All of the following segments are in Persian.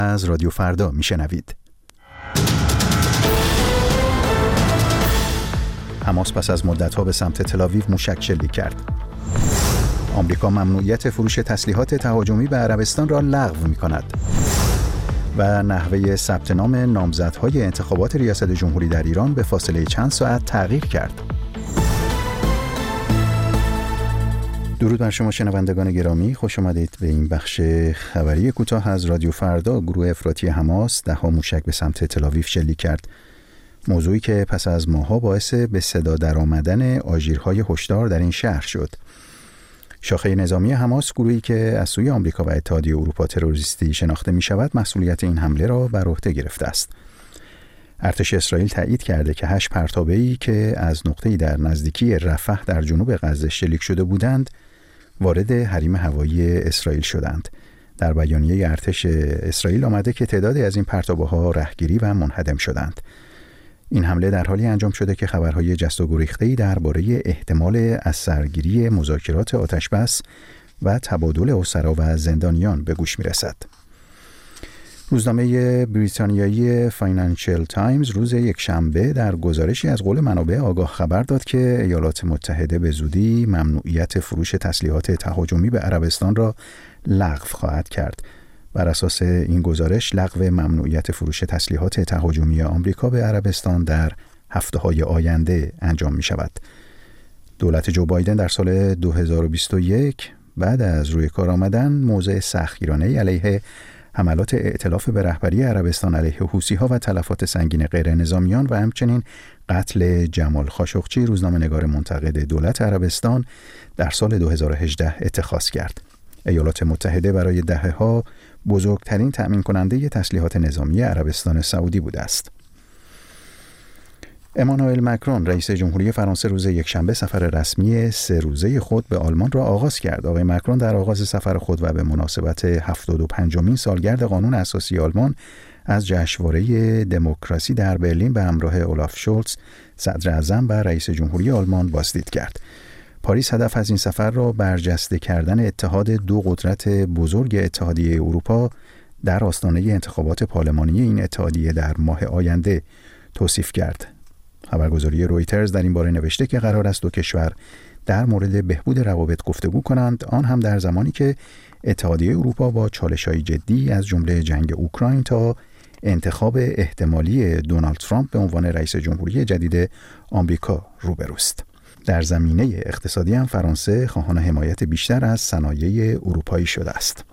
از رادیو فردا میشنوید. حماس پس از مدت‌ها به سمت تل‌آویو موشک شلیک کرد. آمریکا ممنوعیت فروش تسلیحات تهاجمی به عربستان را لغو می‌کند. و نحوه ثبت نام نامزدهای انتخابات ریاست جمهوری در ایران به فاصله چند ساعت تغییر کرد. درود بر شما شنوندگان گرامی، خوش آمدید به این بخش خبری کوتاه از رادیو فردا. گروه افراطی حماس 10 موشک به سمت تل‌آویو شلیک کرد. موضوعی که پس از ماه‌ها باعث به صدا درآمدن آژیرهای هشدار در این شهر شد. شاخه نظامی حماس، گروهی که از سوی آمریکا و اتحادیه اروپا تروریستی شناخته می شود، مسئولیت این حمله را بر عهده گرفته است. ارتش اسرائیل تایید کرده که 8 پرتابه‌ای که از نقطه‌ای در نزدیکی رفح در جنوب غزه شلیک شده بودند، وارد حریم هوایی اسرائیل شدند. در بیانیه ارتش اسرائیل آمده که تعدادی از این پرتابه‌ها رهگیری و منهدم شدند. این حمله در حالی انجام شده که خبرهای جست و گریخته‌ای درباره احتمال از سرگیری مذاکرات آتشبس و تبادل اسرا و زندانیان به گوش می‌رسد. روزنامه بریتانیایی فاینانشل تایمز روز یکشنبه در گزارشی از قول منابع آگاه خبر داد که ایالات متحده به زودی ممنوعیت فروش تسلیحات تهاجمی به عربستان را لغو خواهد کرد. بر اساس این گزارش، لغو ممنوعیت فروش تسلیحات تهاجمی آمریکا به عربستان در هفته‌های آینده انجام می شود. دولت جو بایدن در سال 2021 بعد از روی کار آمدن موضع سختگیرانه‌ای علیه حملات ائتلاف به رهبری عربستان علیه حوثی‌ها و تلفات سنگین غیر نظامیان و همچنین قتل جمال خاشقچی، روزنامه‌نگار منتقد دولت عربستان، در سال 2018 اتخاذ کرد. ایالات متحده برای دهه‌ها بزرگترین تأمین کننده تسلیحات نظامی عربستان سعودی بوده است. امانوئل مکرون، رئیس جمهوری فرانسه، روز یکشنبه سفر رسمی 3 روزه خود به آلمان را آغاز کرد. آقای مکرون در آغاز سفر خود و به مناسبت 75مین سالگرد قانون اساسی آلمان از جشنواره دموکراسی در برلین به همراه اولاف شولز، صدر اعظم و رئیس جمهوری آلمان بازدید کرد. پاریس هدف از این سفر را برجسته کردن اتحاد 2 قدرت بزرگ اتحادیه اروپا در آستانه انتخابات پارلمانی این اتحادیه در ماه آینده توصیف کرد. خبرگزاری رویترز در این باره نوشته که قرار است 2 کشور در مورد بهبود روابط گفتگو کنند، آن هم در زمانی که اتحادیه اروپا با چالش‌های جدی از جمله جنگ اوکراین تا انتخاب احتمالی دونالد ترامپ به عنوان رئیس جمهوری جدید آمریکا روبروست. در زمینه اقتصادی هم فرانسه خواهان حمایت بیشتر از صنایع اروپایی شده است.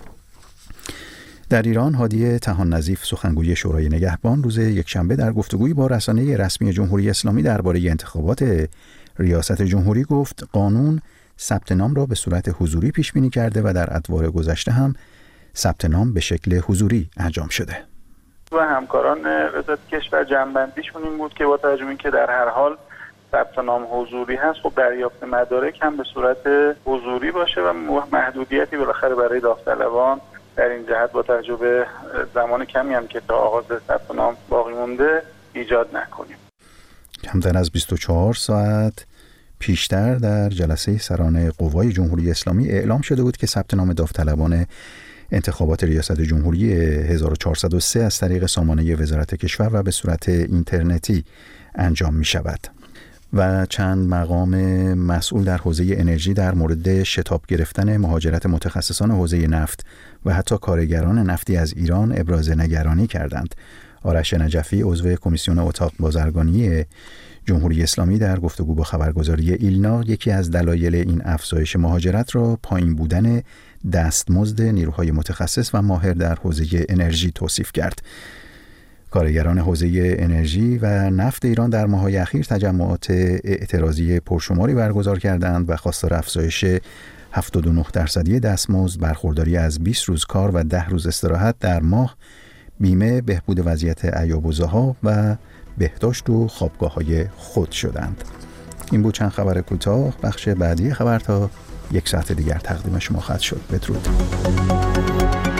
در ایران، هادی طحان نظیف، سخنگوی شورای نگهبان، روز یکشنبه در گفتگویی با رسانه رسمی جمهوری اسلامی درباره انتخابات ریاست جمهوری گفت قانون ثبت نام را به صورت حضوری پیش بینی کرده و در ادوار گذشته هم ثبت نام به شکل حضوری انجام شده. و همکاران وزارت کشور جنبندیشون این بود که با توجه به اینکه در هر حال ثبت نام حضوری هست، خب دریافت مدارک هم به صورت حضوری باشه و محدودیتی بالاخره برای داوطلبان در این جهت با توجه به زمان کمی هم که تا آغاز ثبت نام باقی مونده ایجاد نکنیم. کمتر از 24 ساعت پیشتر در جلسه سران قوای جمهوری اسلامی اعلام شده بود که ثبت نام داوطلبان انتخابات ریاست جمهوری 1403 از طریق سامانه وزارت کشور و به صورت اینترنتی انجام می شود. و چند مقام مسئول در حوزه انرژی در مورد شتاب گرفتن مهاجرت متخصصان حوزه نفت و حتی کارگران نفتی از ایران ابراز نگرانی کردند. آرش نجفی، عضو کمیسیون اتاق بازرگانی جمهوری اسلامی، در گفتگو با خبرگزاری ایلنا یکی از دلایل این افزایش مهاجرت را پایین بودن دستمزد نیروهای متخصص و ماهر در حوزه انرژی توصیف کرد. کارگران حوزه انرژی و نفت ایران در ماه‌های اخیر تجمعات اعتراضی پرشماری برگزار کردند و خواستار افزایش 79% دستمزد، برخورداری از 20 روز کار و 10 روز استراحت در ماه، بیمه، بهبود وضعیت ایاب‌وزها و بهداشت و خوابگاه‌های خود شدند. این بود چند خبر کوتاه. بخش بعدی خبر تا 1 ساعت دیگر تقدیم شما خواهد شد. بدرود.